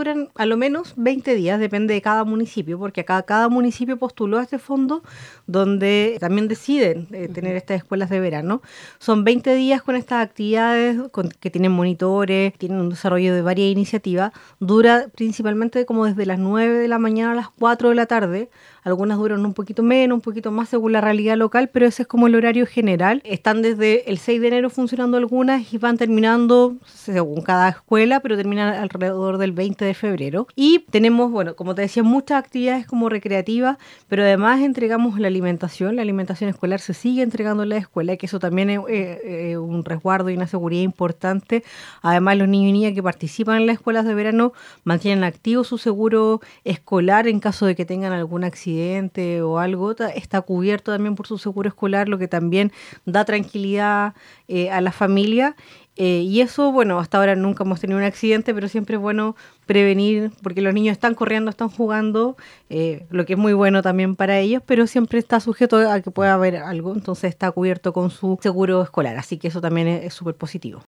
duran a lo menos 20 días, depende de cada municipio, porque acá cada municipio postuló a este fondo donde también deciden tener estas escuelas de verano. Son 20 días con estas actividades que tienen monitores, tienen un desarrollo de varias iniciativas. Dura principalmente como desde las 9 de la mañana a las 4 de la tarde. Algunas duran un poquito menos, un poquito más según la realidad local, pero ese es como el horario general. Están desde el 6 de enero funcionando algunas y van terminando según cada escuela, pero terminan alrededor del 20 de febrero. Y tenemos, bueno, como te decía, muchas actividades como recreativas, pero además entregamos la alimentación escolar se sigue entregando en la escuela, que eso también es un resguardo y una seguridad importante. Además, los niños y niñas que participan en las escuelas de verano mantienen activo su seguro escolar en caso de que tengan algún accidente o algo, está cubierto también por su seguro escolar, lo que también da tranquilidad a la familia. Y eso, bueno, hasta ahora nunca hemos tenido un accidente, pero siempre es bueno prevenir, porque los niños están corriendo, están jugando, lo que es muy bueno también para ellos, pero siempre está sujeto a que pueda haber algo, entonces está cubierto con su seguro escolar, así que eso también es súper positivo.